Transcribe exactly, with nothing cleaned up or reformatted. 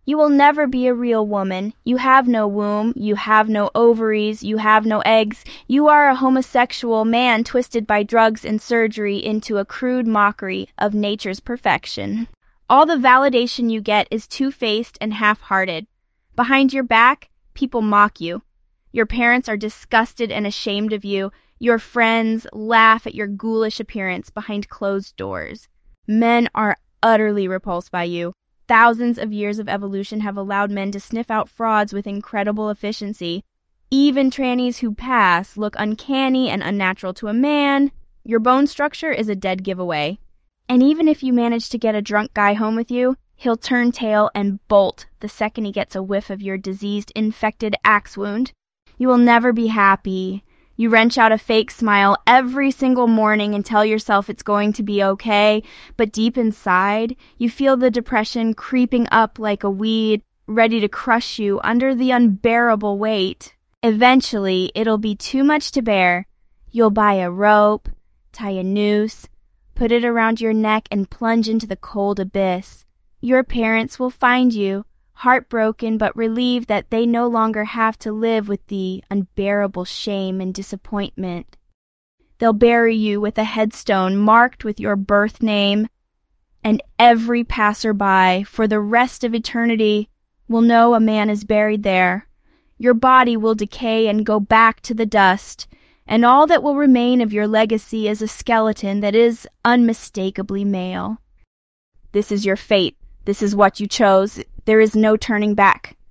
You will never be a real woman. You have no womb, you have no ovaries, you have no eggs. You are a homosexual man twisted by drugs and surgery into a crude mockery of nature's perfection. All the validation you get is two-faced and half-hearted. Behind your back, people mock you. Your parents are disgusted and ashamed of you. Your friends laugh at your ghoulish appearance behind closed doors. Men are utterly repulsed by you. Thousands of years of evolution have allowed men to sniff out frauds with incredible efficiency. Even trannies who pass look uncanny and unnatural to a man. Your bone structure is a dead giveaway. And even if you manage to get a drunk guy home with you, he'll turn tail and bolt the second he gets a whiff of your diseased, infected axe wound. You will never be happy. You wrench out a fake smile every single morning and tell yourself it's going to be okay, but deep inside, you feel the depression creeping up like a weed, ready to crush you under the unbearable weight. Eventually, it'll be too much to bear. You'll buy a rope, tie a noose, put it around your neck and plunge into the cold abyss. Your parents will find you, heartbroken but relieved that they no longer have to live with the unbearable shame and disappointment. They'll bury you with a headstone marked with your birth name, and every passerby for the rest of eternity will know a man is buried there. Your body will decay and go back to the dust, and all that will remain of your legacy is a skeleton that is unmistakably male. This is your fate. This is what you chose. There is no turning back.